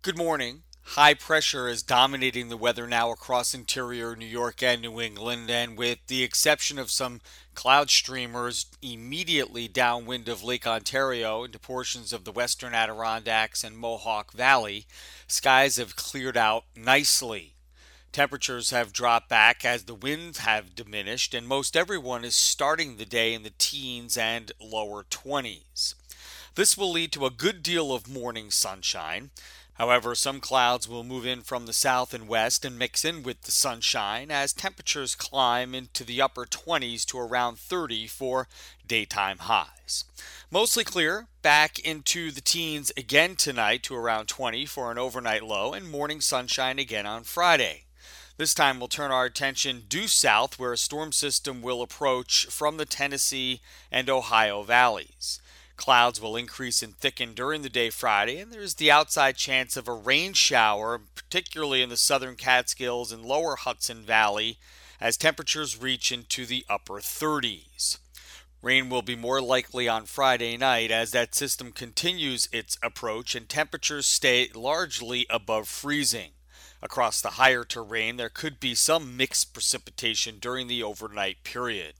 Good morning. High pressure is dominating the weather now across interior New York and New England, and with the exception of some cloud streamers immediately downwind of Lake Ontario into portions of the western Adirondacks and Mohawk Valley, skies have cleared out nicely. Temperatures have dropped back as the winds have diminished, and most everyone is starting the day in the teens and lower 20s. This will lead to a good deal of morning sunshine. However, some clouds will move in from the south and west and mix in with the sunshine as temperatures climb into the upper 20s to around 30 for daytime highs. Mostly clear, back into the teens again tonight to around 20 for an overnight low, and morning sunshine again on Friday. This time we'll turn our attention due south where a storm system will approach from the Tennessee and Ohio valleys. Clouds will increase and thicken during the day Friday, and there's the outside chance of a rain shower, particularly in the southern Catskills and lower Hudson Valley, as temperatures reach into the upper 30s. Rain will be more likely on Friday night as that system continues its approach and temperatures stay largely above freezing. Across the higher terrain, there could be some mixed precipitation during the overnight period.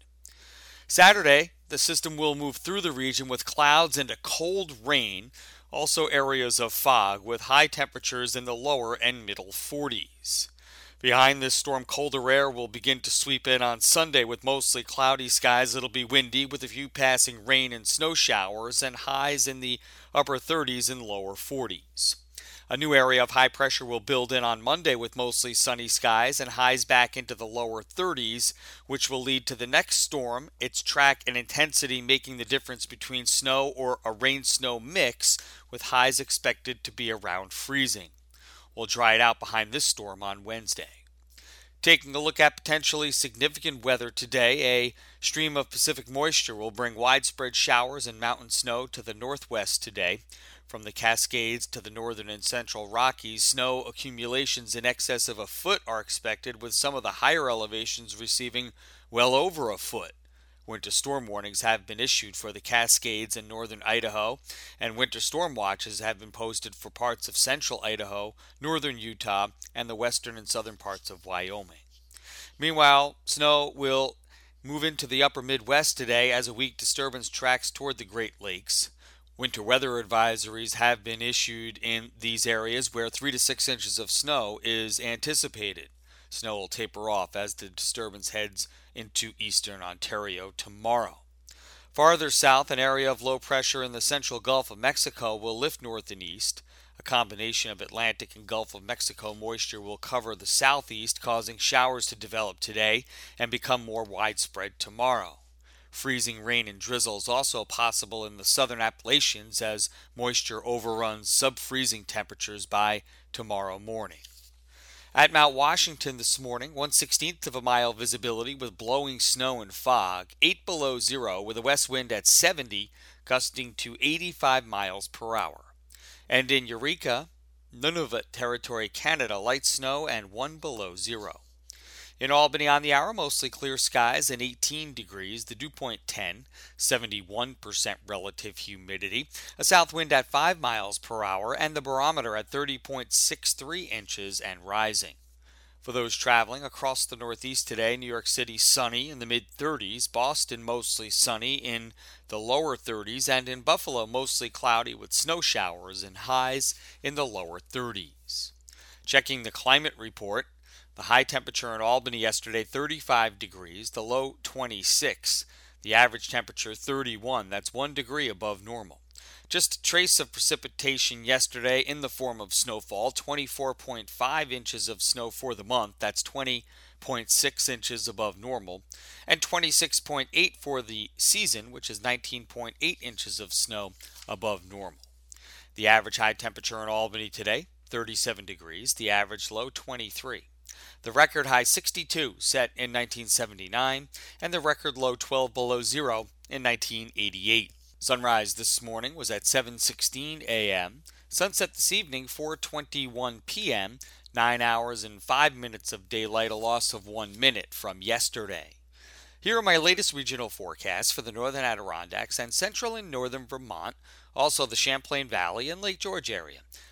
Saturday, the system will move through the region with clouds and a cold rain, also areas of fog with high temperatures in the lower and middle 40s. Behind this storm, colder air will begin to sweep in on Sunday with mostly cloudy skies. It'll be windy with a few passing rain and snow showers and highs in the upper 30s and lower 40s. A new area of high pressure will build in on Monday with mostly sunny skies and highs back into the lower 30s, which will lead to the next storm, its track and intensity making the difference between snow or a rain-snow mix, with highs expected to be around freezing. We'll dry it out behind this storm on Wednesday. Taking a look at potentially significant weather today, a stream of Pacific moisture will bring widespread showers and mountain snow to the northwest today. From the Cascades to the northern and central Rockies, snow accumulations in excess of a foot are expected, with some of the higher elevations receiving well over a foot. Winter storm warnings have been issued for the Cascades and northern Idaho, and winter storm watches have been posted for parts of central Idaho, northern Utah, and the western and southern parts of Wyoming. Meanwhile, snow will move into the upper Midwest today as a weak disturbance tracks toward the Great Lakes. Winter weather advisories have been issued in these areas where 3 to 6 inches of snow is anticipated. Snow will taper off as the disturbance heads into eastern Ontario tomorrow. Farther south, an area of low pressure in the central Gulf of Mexico will lift north and east. A combination of Atlantic and Gulf of Mexico moisture will cover the southeast, causing showers to develop today and become more widespread tomorrow. Freezing rain and drizzle is also possible in the southern Appalachians as moisture overruns sub-freezing temperatures by tomorrow morning. At Mount Washington this morning, 1/16th of a mile visibility with blowing snow and fog, 8 below zero with a west wind at 70, gusting to 85 miles per hour. And in Eureka, Nunavut Territory, Canada, light snow and 1 below zero. In Albany on the hour, mostly clear skies and 18 degrees, the dew point 10, 71% relative humidity, a south wind at 5 miles per hour, and the barometer at 30.63 inches and rising. For those traveling across the Northeast today, New York City sunny in the mid-30s, Boston mostly sunny in the lower 30s, and in Buffalo mostly cloudy with snow showers and highs in the lower 30s. Checking the climate report, the high temperature in Albany yesterday, 35 degrees, the low 26, the average temperature 31, that's 1 degree above normal. Just a trace of precipitation yesterday in the form of snowfall, 24.5 inches of snow for the month, that's 20.6 inches above normal, and 26.8 for the season, which is 19.8 inches of snow above normal. The average high temperature in Albany today, 37 degrees, the average low 23. The record high 62 set in 1979 and the record low 12 below zero in 1988. Sunrise this morning was at 7:16 a.m. Sunset this evening 4:21 p.m. 9 hours and 5 minutes of daylight, a loss of 1 minute from yesterday. Here are my latest regional forecasts for the northern Adirondacks and central and northern Vermont, also the Champlain Valley and Lake George area.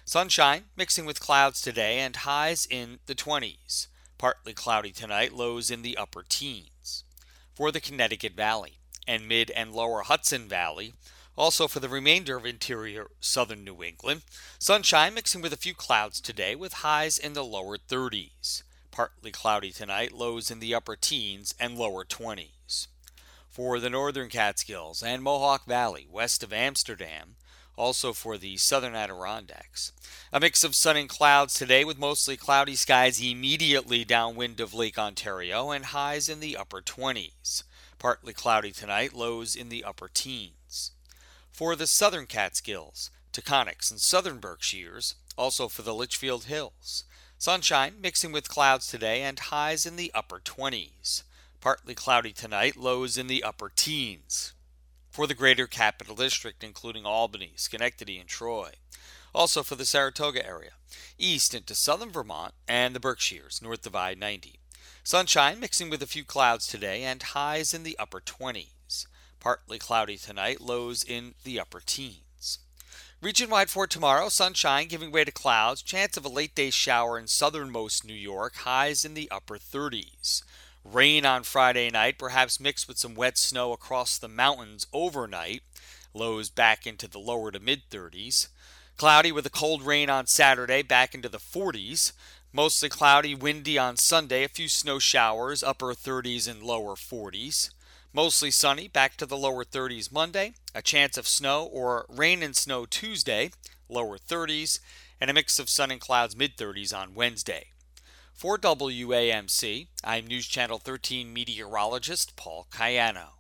Sunshine mixing with clouds today and highs in the 20s. Partly cloudy tonight, lows in the upper teens. For the Connecticut Valley and mid and lower Hudson Valley, also for the remainder of interior southern New England, sunshine mixing with a few clouds today with highs in the lower 30s. Partly cloudy tonight, lows in the upper teens and lower 20s. For the northern Catskills and Mohawk Valley west of Amsterdam, also for the southern Adirondacks, a mix of sun and clouds today with mostly cloudy skies immediately downwind of Lake Ontario and highs in the upper 20s. Partly cloudy tonight, lows in the upper teens. For the southern Catskills, Taconics, and southern Berkshires, also for the Litchfield Hills, sunshine mixing with clouds today and highs in the upper 20s. Partly cloudy tonight, lows in the upper teens. For the greater Capital District, including Albany, Schenectady, and Troy, also for the Saratoga area, east into southern Vermont and the Berkshires, north of I-90. Sunshine mixing with a few clouds today and highs in the upper 20s. Partly cloudy tonight, lows in the upper teens. Region-wide for tomorrow, sunshine giving way to clouds, chance of a late-day shower in southernmost New York, highs in the upper 30s. Rain on Friday night, perhaps mixed with some wet snow across the mountains overnight, lows back into the lower to mid-30s. Cloudy with a cold rain on Saturday, back into the 40s. Mostly cloudy, windy on Sunday, a few snow showers, upper 30s and lower 40s. Mostly sunny, back to the lower 30s Monday, a chance of snow or rain and snow Tuesday, lower 30s, and a mix of sun and clouds mid-30s on Wednesday. For WAMC, I'm News Channel 13 meteorologist Paul Cayano.